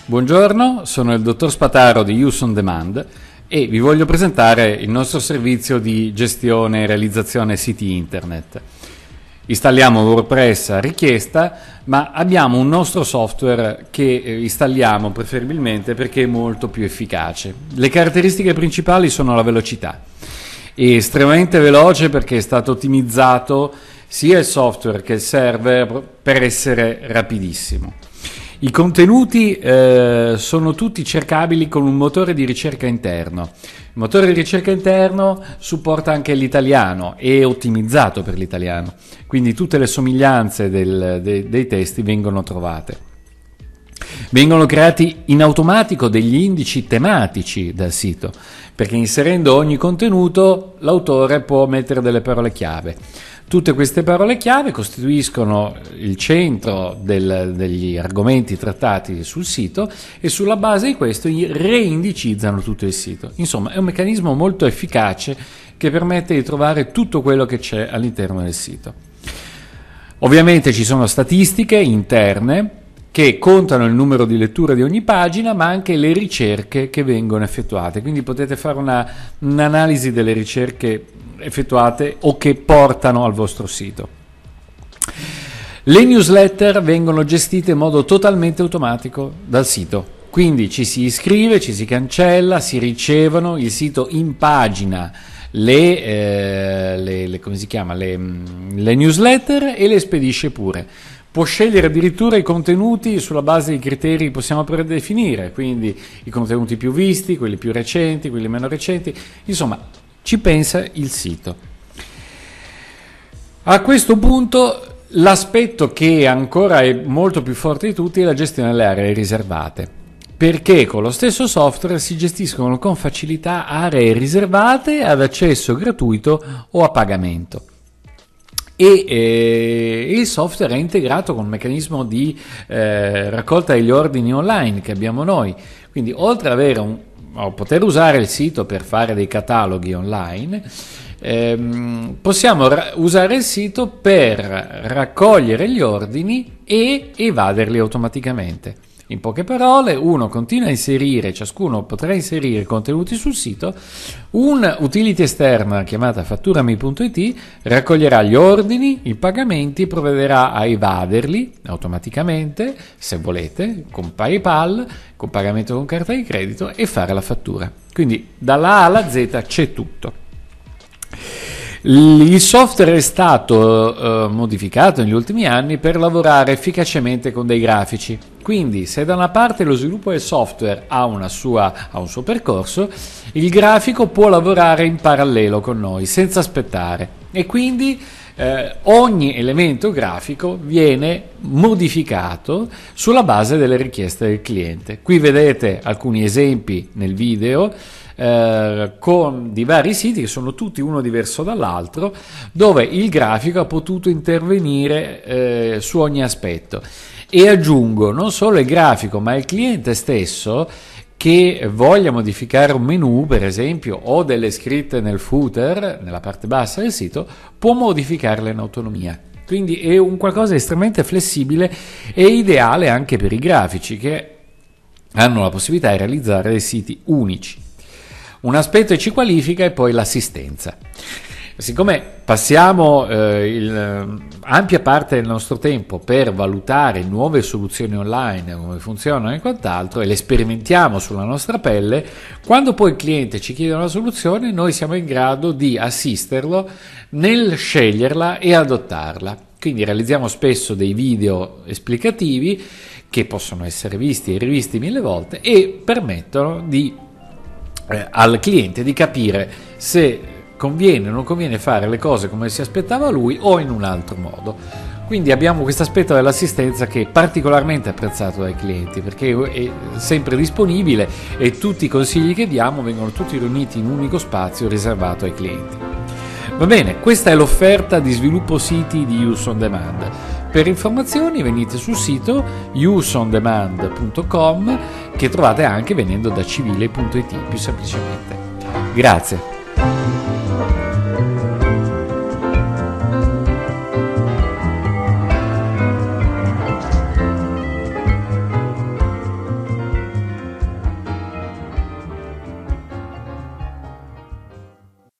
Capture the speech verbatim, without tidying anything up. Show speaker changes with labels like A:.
A: Buongiorno, sono il dottor Spataro di Use on Demand e vi voglio presentare il nostro servizio di gestione e realizzazione siti internet. Installiamo WordPress a richiesta, ma abbiamo un nostro software che installiamo preferibilmente perché è molto più efficace. Le caratteristiche principali sono la velocità. È estremamente veloce perché è stato ottimizzato sia il software che il server per essere rapidissimo. I contenuti eh, sono tutti cercabili con un motore di ricerca interno. Il motore di ricerca interno supporta anche l'italiano, è ottimizzato per l'italiano, quindi tutte le somiglianze del, de, dei testi vengono trovate. Vengono creati in automatico degli indici tematici dal sito, perché inserendo ogni contenuto l'autore può mettere delle parole chiave. Tutte queste parole chiave costituiscono il centro del, degli argomenti trattati sul sito e sulla base di questo reindicizzano tutto il sito. Insomma, è un meccanismo molto efficace che permette di trovare tutto quello che c'è all'interno del sito. Ovviamente ci sono statistiche interne che contano il numero di letture di ogni pagina, ma anche le ricerche che vengono effettuate. Quindi potete fare una, un'analisi delle ricerche effettuate o che portano al vostro sito. Le newsletter vengono gestite in modo totalmente automatico dal sito, quindi ci si iscrive, ci si cancella, si ricevono, il sito impagina le, eh, le, le, come si chiama, le, le newsletter e le spedisce pure. Può scegliere addirittura i contenuti sulla base di criteri che possiamo predefinire, quindi i contenuti più visti, quelli più recenti, quelli meno recenti, insomma ci pensa il sito. A questo punto l'aspetto che ancora è molto più forte di tutti è la gestione delle aree riservate, perché con lo stesso software si gestiscono con facilità aree riservate ad accesso gratuito o a pagamento. E eh, il software è integrato con un meccanismo di eh, raccolta degli ordini online che abbiamo noi, quindi oltre ad avere un, o poter usare il sito per fare dei cataloghi online, ehm, possiamo ra- usare il sito per raccogliere gli ordini e evaderli automaticamente. In poche parole, uno continua a inserire, ciascuno potrà inserire contenuti sul sito, un utility esterna chiamata fatturami punto it raccoglierà gli ordini, i pagamenti, provvederà a evaderli automaticamente, se volete, con PayPal, con pagamento con carta di credito e fare la fattura. Quindi dalla A alla Z c'è tutto. Il software è stato eh, modificato negli ultimi anni per lavorare efficacemente con dei grafici. Quindi, se da una parte lo sviluppo del software ha, una sua, ha un suo percorso, il grafico può lavorare in parallelo con noi, senza aspettare. E quindi eh, ogni elemento grafico viene modificato sulla base delle richieste del cliente. Qui vedete alcuni esempi nel video, Eh, con di vari siti che sono tutti uno diverso dall'altro, dove il grafico ha potuto intervenire eh, su ogni aspetto. E aggiungo, non solo il grafico ma il cliente stesso che voglia modificare un menu, per esempio, o delle scritte nel footer, nella parte bassa del sito, può modificarle in autonomia. Quindi è un qualcosa di estremamente flessibile e ideale anche per i grafici che hanno la possibilità di realizzare dei siti unici. Un aspetto che ci qualifica è poi l'assistenza. Siccome passiamo eh, il, ampia parte del nostro tempo per valutare nuove soluzioni online, come funzionano e quant'altro, e le sperimentiamo sulla nostra pelle, quando poi il cliente ci chiede una soluzione, noi siamo in grado di assisterlo nel sceglierla e adottarla. Quindi realizziamo spesso dei video esplicativi che possono essere visti e rivisti mille volte e permettono di Eh, al cliente di capire se conviene o non conviene fare le cose come si aspettava lui o in un altro modo. Quindi abbiamo questo aspetto dell'assistenza che è particolarmente apprezzato dai clienti perché è sempre disponibile e tutti i consigli che diamo vengono tutti riuniti in un unico spazio riservato ai clienti. Va bene, questa è l'offerta di sviluppo siti di Use on Demand. Per informazioni venite sul sito use on demand punto com che trovate anche venendo da civile punto it più semplicemente. Grazie.